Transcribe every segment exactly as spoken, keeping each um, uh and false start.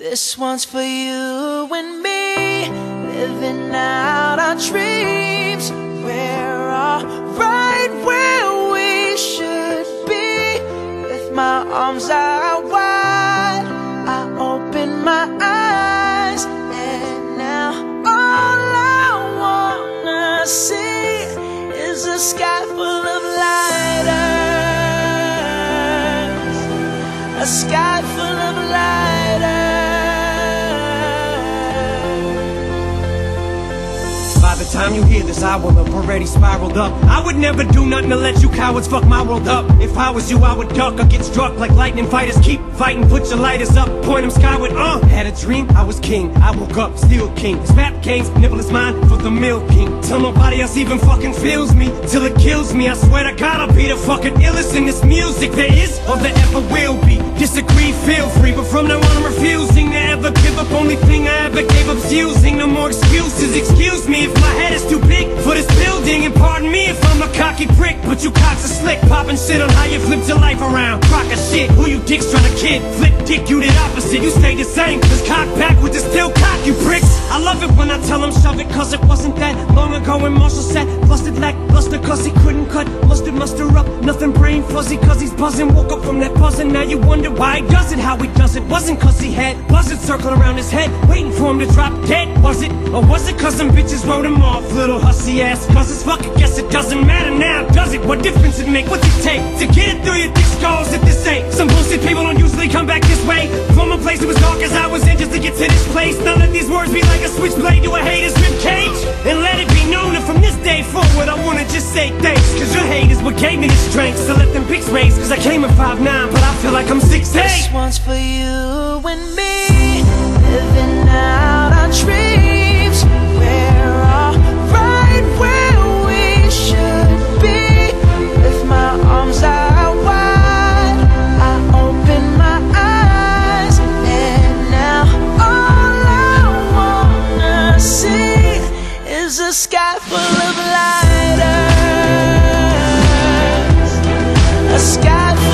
This one's for you and me, living out our dreams. We're all right where we should be. With my arms out wide, I open my eyes, and now all I wanna see is a sky full of lighters, a sky full of lighters. By the time you hear this, I will have already spiraled up. I would never do nothing to let you cowards fuck my world up. If I was you, I would duck or get struck like lightning fighters. Keep fighting, put your lighters up, point them skyward, uh Had a dream, I was king, I woke up, still king. This rap game's nibble is mine for the milking. Till nobody else even fucking feels me, till it kills me. I swear to God, I'll be the fucking illest in this music there is or there ever will be. Disagree, feel free, but from now on I'm refusing to ever give up. Only thing I ever gave up's using. No more excuses, excuse me if my head is too big for this building. And pardon me if I'm a cocky prick, but you cocks are slick, popping shit on how you flipped your life around. Crock of shit, who you dicks trying to kid? Flip dick, you did opposite, you stay the same. Just cock backwards and still cock, you pricks. I love it when I tell them shove it, cause it wasn't that long ago when Marshall said busted lackluster cause he couldn't cut mustard muster up. Nothing brain fuzzy cause he's buzzing. Woke up from that buzzing, now you wonder why he does it, how he does it. Wasn't cause he had buzzards circling around his head waiting for him to drop dead, was it? Or was it cause some bitches wrote him off? Little hussy ass cause fuck it, guess it doesn't matter now, does it? What difference it make? What's it take to get it through your thick skulls if this ain't some bullshit? People don't usually come back this way from a place that was dark as I was in just to get to this place. Now let these words be like a switchblade to a hater's ribcage, and let it be known that from this day forward I wanna just say thanks, cause your hate is what gave me the strength to let them pics raise. Cause I came at five nine, but I feel like I'm six eight. This one's for you and me, living out our dreams. We're all right where we should be. With my arms out wide, I open my eyes, and now all I wanna see is a sky full of lighters, a sky full of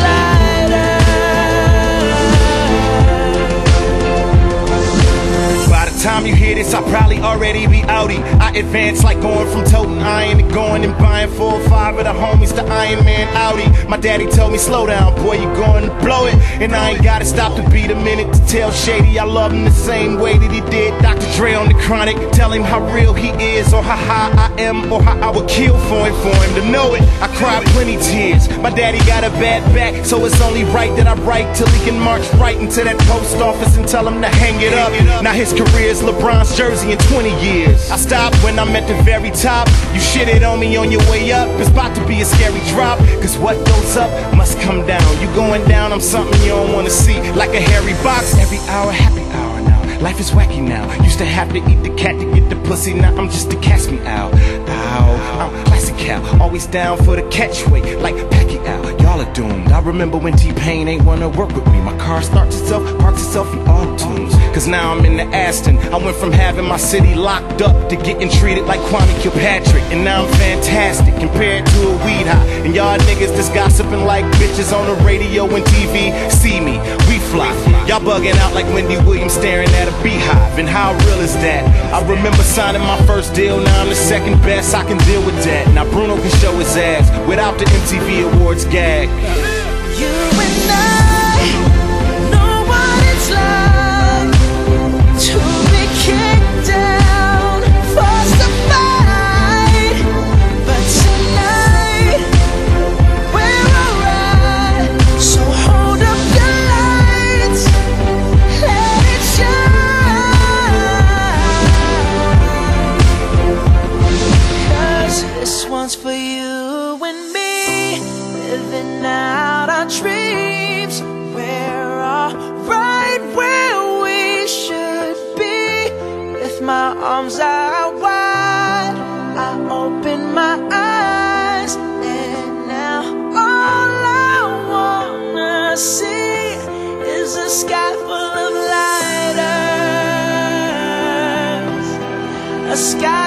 Time you hear this, I'll probably already be outie. I advance like going from toting iron to going and buying four or five of the homies to Iron Man Audi. My daddy told me, slow down, boy, you going to blow it. And I ain't gotta stop to beat a minute to tell Shady I love him the same way that he did Doctor Dre on the Chronic. Tell him how real he is, or how high I am, or how I would kill for him, for him to know it. I cried plenty tears. My daddy got a bad back, so it's only right that I write till he can march right into that post office and tell him to hang it up. Now his career is LeBron's jersey in twenty years. I stopped when I'm at the very top. You shitted on me on your way up, it's about to be a scary drop. Cause what goes up must come down. You going down, I'm something you don't wanna see. Like a hairy box, every hour, happy hour now. Life is wacky now. Used to have to eat the cat to get the pussy, now I'm just a catch me out. Ow, I'm classic cow, always down for the catchweight, like Pacquiao. Y'all are doomed. I remember when T-Pain ain't wanna work with me. My car starts itself, parks itself in auto-tunes. Cause now I'm in the Aston. I went from having my city locked up to getting treated like Kwame Kilpatrick. And now I'm fantastic compared to a weed high. And y'all niggas just gossiping like bitches on the radio and T V. See me, we fly. Y'all bugging out like Wendy Williams staring at a beehive. And how real is that? I remember signing my first deal, now I'm the second best. I can deal with that. Now Bruno can show his ass without the M T V Awards gag. You and I know what it's like to be kicked down, forced to fight. But tonight we're alright. So hold up your lights, let it shine. Cause this one's for you and me, living out our dreams. We're all right where we should be. With my arms out wide, I open my eyes, and now all I wanna see is a sky full of lighters, a sky